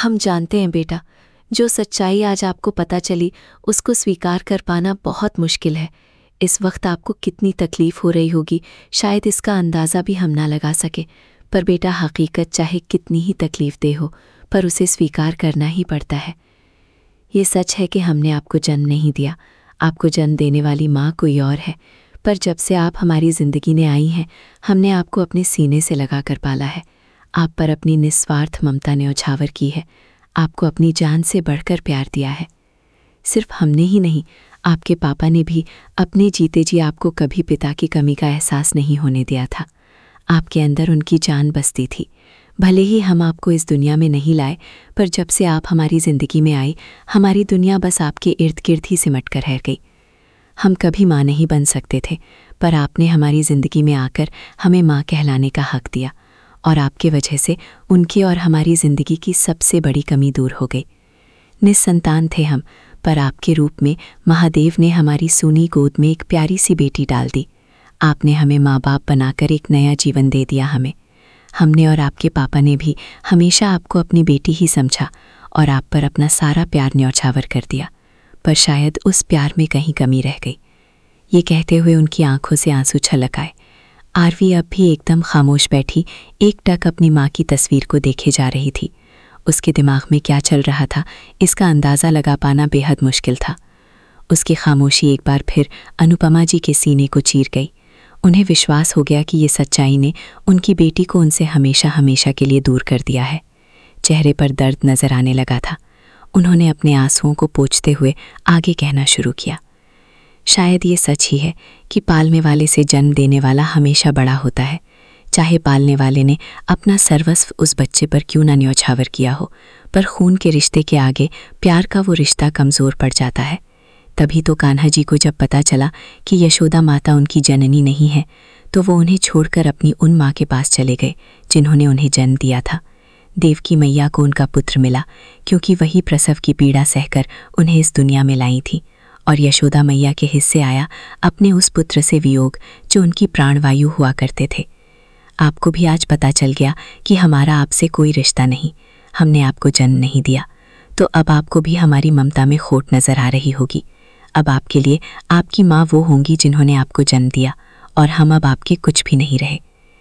हम जानते हैं बेटा, जो सच्चाई आज आपको पता चली उसको स्वीकार कर पाना बहुत मुश्किल है। इस वक्त आपको कितनी तकलीफ़ हो रही होगी, शायद इसका अंदाज़ा भी हम ना लगा सके। पर बेटा, हकीकत चाहे कितनी ही तकलीफ़ दे हो, पर उसे स्वीकार करना ही पड़ता है। ये सच है कि हमने आपको जन्म नहीं दिया, आपको जन्म देने वाली माँ कोई और है। पर जब से आप हमारी ज़िंदगी में आई हैं, हमने आपको अपने सीने से लगा कर पाला है। आप पर अपनी निस्वार्थ ममता ने उछावर की है, आपको अपनी जान से बढ़कर प्यार दिया है। सिर्फ हमने ही नहीं, आपके पापा ने भी अपने जीते जी आपको कभी पिता की कमी का एहसास नहीं होने दिया था। आपके अंदर उनकी जान बसती थी। भले ही हम आपको इस दुनिया में नहीं लाए, पर जब से आप हमारी ज़िंदगी में आई, हमारी दुनिया बस आपके इर्द गिर्द ही सिमट कर रह गई। हम कभी माँ नहीं बन सकते थे, पर आपने हमारी ज़िंदगी में आकर हमें माँ कहलाने का हक दिया, और आपके वजह से उनकी और हमारी ज़िंदगी की सबसे बड़ी कमी दूर हो गई। निस्संतान थे हम, पर आपके रूप में महादेव ने हमारी सूनी गोद में एक प्यारी सी बेटी डाल दी। आपने हमें माँ बाप बनाकर एक नया जीवन दे दिया हमें। हमने और आपके पापा ने भी हमेशा आपको अपनी बेटी ही समझा और आप पर अपना सारा प्यार न्यौछावर कर दिया, पर शायद उस प्यार में कहीं कमी रह गई। ये कहते हुए उनकी आंखों से आंसू छलक आए। आरवी अब भी एकदम खामोश बैठी एकटक अपनी माँ की तस्वीर को देखे जा रही थी। उसके दिमाग में क्या चल रहा था, इसका अंदाज़ा लगा पाना बेहद मुश्किल था। उसकी खामोशी एक बार फिर अनुपमा जी के सीने को चीर गई। उन्हें विश्वास हो गया कि ये सच्चाई ने उनकी बेटी को उनसे हमेशा हमेशा के लिए दूर कर दिया है। चेहरे पर दर्द नजर आने लगा था। उन्होंने अपने आंसुओं को पोंछते हुए आगे कहना शुरू किया, शायद ये सच ही है कि पालने वाले से जन्म देने वाला हमेशा बड़ा होता है। चाहे पालने वाले ने अपना सर्वस्व उस बच्चे पर क्यों ना न्यौछावर किया हो, पर खून के रिश्ते के आगे प्यार का वो रिश्ता कमज़ोर पड़ जाता है। तभी तो कान्हा जी को जब पता चला कि यशोदा माता उनकी जननी नहीं है, तो वो उन्हें छोड़कर अपनी उन माँ के पास चले गए जिन्होंने उन्हें जन्म दिया था। देवकी मैया को उनका पुत्र मिला, क्योंकि वही प्रसव की पीड़ा सहकर उन्हें इस दुनिया में लाई थी, और यशोदा मैया के हिस्से आया अपने उस पुत्र से वियोग जो उनकी प्राणवायु हुआ करते थे। आपको भी आज पता चल गया कि हमारा आपसे कोई रिश्ता नहीं, हमने आपको जन्म नहीं दिया, तो अब आपको भी हमारी ममता में खोट नज़र आ रही होगी। अब आपके लिए आपकी माँ वो होंगी जिन्होंने आपको जन्म दिया, और हम अब आपके कुछ भी नहीं रहे।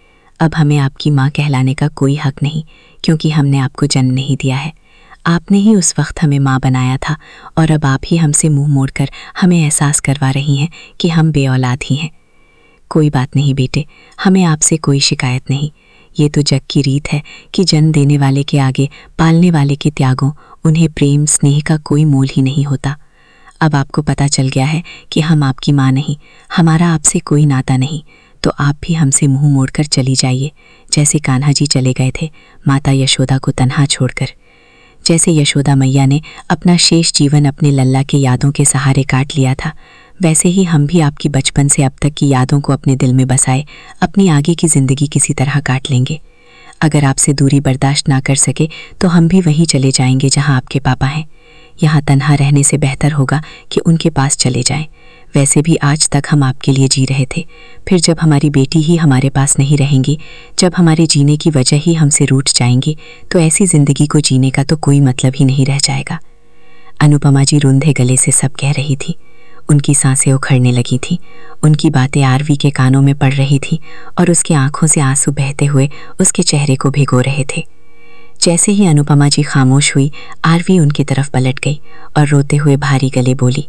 अब हमें आपकी माँ कहलाने का कोई हक नहीं, क्योंकि हमने आपको जन्म नहीं दिया है। आपने ही उस वक्त हमें माँ बनाया था, और अब आप ही हमसे मुंह मोड़कर हमें एहसास करवा रही हैं कि हम बेऔलाद ही हैं। कोई बात नहीं बेटे, हमें आपसे कोई शिकायत नहीं। ये तो जग की रीत है कि जन्म देने वाले के आगे पालने वाले के त्यागों, उन्हें प्रेम स्नेह का कोई मोल ही नहीं होता। अब आपको पता चल गया है कि हम आपकी माँ नहीं, हमारा आपसे कोई नाता नहीं, तो आप भी हमसे मुंह मोड़कर चली जाइए, जैसे कान्हा जी चले गए थे माता यशोदा को तन्हा छोड़कर। जैसे यशोदा मैया ने अपना शेष जीवन अपने लल्ला के यादों के सहारे काट लिया था, वैसे ही हम भी आपकी बचपन से अब तक की यादों को अपने दिल में बसाए अपनी आगे की ज़िंदगी किसी तरह काट लेंगे। अगर आपसे दूरी बर्दाश्त ना कर सके तो हम भी वहीं चले जाएंगे जहां आपके पापा हैं। यहाँ तन्हा रहने से बेहतर होगा कि उनके पास चले जाएं। वैसे भी आज तक हम आपके लिए जी रहे थे, फिर जब हमारी बेटी ही हमारे पास नहीं रहेंगी, जब हमारे जीने की वजह ही हमसे रूठ जाएंगी, तो ऐसी ज़िंदगी को जीने का तो कोई मतलब ही नहीं रह जाएगा। अनुपमा जी रुंधे गले से सब कह रही थी। उनकी सांसें उखड़ने लगी थी। उनकी बातें आरवी के कानों में पड़ रही थी, और उसकी आंखों से आंसू बहते हुए उसके चेहरे को भिगो रहे थे। जैसे ही अनुपमा जी खामोश हुई, आरवी उनकी तरफ पलट गई और रोते हुए भारी गले बोली,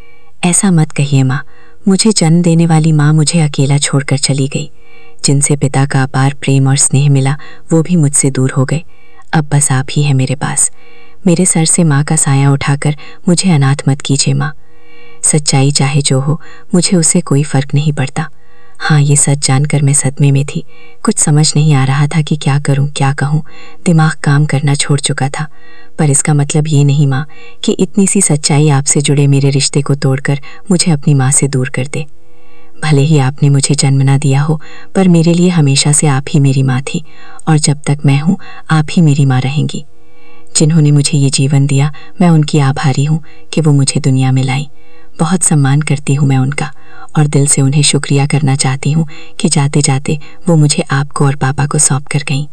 ऐसा मत कहिए माँ, मुझे जन्म देने वाली माँ मुझे अकेला छोड़कर चली गई। जिनसे पिता का अपार प्रेम और स्नेह मिला, वो भी मुझसे दूर हो गए। अब बस आप ही हैं मेरे पास। मेरे सर से माँ का साया उठाकर मुझे अनाथ मत कीजिए माँ। सच्चाई चाहे जो हो, मुझे उससे कोई फ़र्क नहीं पड़ता। हाँ, ये सच जानकर मैं सदमे में थी। कुछ समझ नहीं आ रहा था कि क्या करूं, क्या कहूं। दिमाग काम करना छोड़ चुका था। पर इसका मतलब ये नहीं माँ कि इतनी सी सच्चाई आपसे जुड़े मेरे रिश्ते को तोड़कर मुझे अपनी माँ से दूर कर दे। भले ही आपने मुझे जन्म ना दिया हो, पर मेरे लिए हमेशा से आप ही मेरी माँ थी, और जब तक मैं हूँ आप ही मेरी माँ रहेंगी। जिन्होंने मुझे ये जीवन दिया, मैं उनकी आभारी हूँ कि वो मुझे दुनिया में लाई। बहुत सम्मान करती हूँ मैं उनका, और दिल से उन्हें शुक्रिया करना चाहती हूँ कि जाते जाते वो मुझे आपको और पापा को सौंप कर गईं।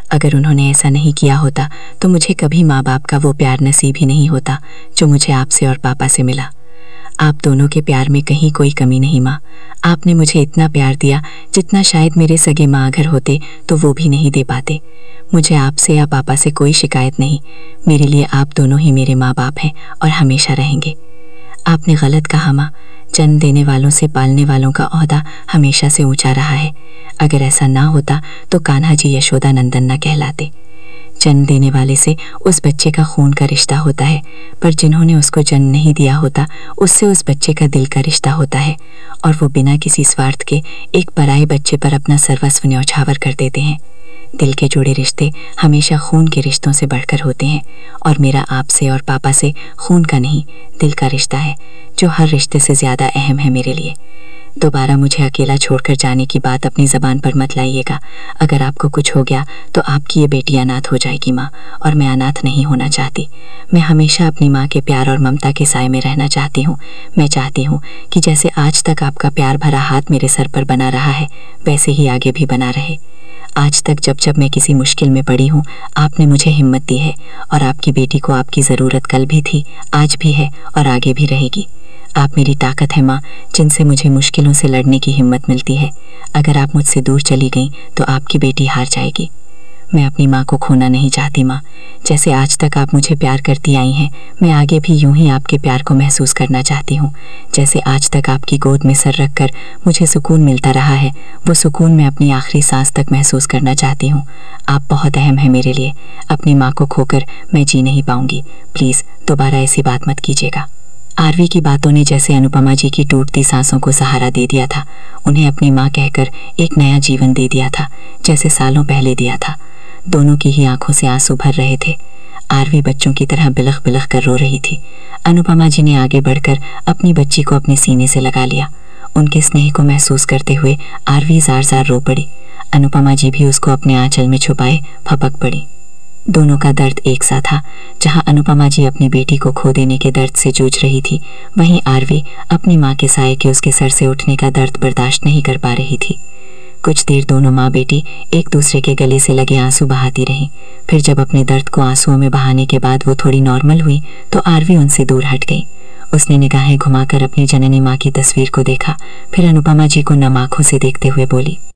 अगर उन्होंने ऐसा नहीं किया होता तो मुझे कभी माँ बाप का वो प्यार नसीब ही नहीं होता जो मुझे आपसे और पापा से मिला। आप दोनों के प्यार में कहीं कोई कमी नहीं माँ। आपने मुझे इतना प्यार दिया जितना शायद मेरे सगे माँ अगर होते तो वो भी नहीं दे पाते। मुझे आपसे या पापा से कोई शिकायत नहीं। मेरे लिए आप दोनों ही मेरे माँ बाप हैं और हमेशा रहेंगे। आपने गलत कहा माँ, जन्म देने वालों से पालने वालों का ओहदा हमेशा से ऊंचा रहा है। अगर ऐसा ना होता तो कान्हा जी यशोदा नंदन न कहलाते। जन्म देने वाले से उस बच्चे का खून का रिश्ता होता है, पर जिन्होंने उसको जन्म नहीं दिया होता उससे उस बच्चे का दिल का रिश्ता होता है, और वो बिना किसी स्वार्थ के एक पराये बच्चे पर अपना सर्वस्व न्यौछावर कर देते हैं। दिल के जुड़े रिश्ते हमेशा खून के रिश्तों से बढ़कर होते हैं, और मेरा आपसे और पापा से खून का नहीं दिल का रिश्ता है, जो हर रिश्ते से ज़्यादा अहम है मेरे लिए। दोबारा मुझे अकेला छोड़कर जाने की बात अपनी ज़बान पर मत लाइएगा। अगर आपको कुछ हो गया तो आपकी ये बेटी अनाथ हो जाएगी माँ, और मैं अनाथ नहीं होना चाहती। मैं हमेशा अपनी माँ के प्यार और ममता के साए में रहना चाहती हूँ। मैं चाहती हूँ कि जैसे आज तक आपका प्यार भरा हाथ मेरे सर पर बना रहा है, वैसे ही आगे भी बना रहे। आज तक जब जब मैं किसी मुश्किल में पड़ी हूँ, आपने मुझे हिम्मत दी है, और आपकी बेटी को आपकी ज़रूरत कल भी थी, आज भी है और आगे भी रहेगी। आप मेरी ताकत है माँ, जिनसे मुझे मुश्किलों से लड़ने की हिम्मत मिलती है। अगर आप मुझसे दूर चली गईं तो आपकी बेटी हार जाएगी। मैं अपनी माँ को खोना नहीं चाहती माँ। जैसे आज तक आप मुझे प्यार करती आई हैं, मैं आगे भी यूं ही आपके प्यार को महसूस करना चाहती हूँ। जैसे आज तक आपकी गोद में सर रखकर मुझे सुकून मिलता रहा है, वो सुकून मैं अपनी आखिरी सांस तक महसूस करना चाहती हूँ। आप बहुत अहम हैं मेरे लिए। अपनी माँ को खोकर मैं जी नहीं पाऊँगी। प्लीज़ दोबारा ऐसी बात मत कीजिएगा। आरवी की बातों ने जैसे अनुपमा जी की टूटती सांसों को सहारा दे दिया था। उन्हें अपनी माँ कहकर एक नया जीवन दे दिया था, जैसे सालों पहले दिया था। दोनों की ही आंखों से आंसू भर रहे थे। आरवी बच्चों की तरह बिलख बिलख कर रो रही थी। अनुपमा जी ने आगे बढ़कर अपनी बच्ची को अपने सीने से लगा लिया। उनके स्नेह को महसूस करते हुए आरवी जार जार रो पड़ी। अनुपमा जी भी उसको अपने आंचल में छुपाए फपक पड़ी। दोनों का दर्द एक सा था। जहां अनुपमा जी अपनी बेटी को खो देने के दर्द से जूझ रही थी, वहीं आरवी अपनी माँ के साए के उसके सर से उठने का दर्द बर्दाश्त नहीं कर पा रही थी। कुछ देर दोनों माँ बेटी एक दूसरे के गले से लगे आंसू बहाती रहीं। फिर जब अपने दर्द को आंसुओं में बहाने के बाद वो थोड़ी नॉर्मल हुई तो आरवी उनसे दूर हट गई। उसने निगाहें घुमाकर अपनी जननी माँ की तस्वीर को देखा, फिर अनुपमा जी को नम आंखों से देखते हुए बोली,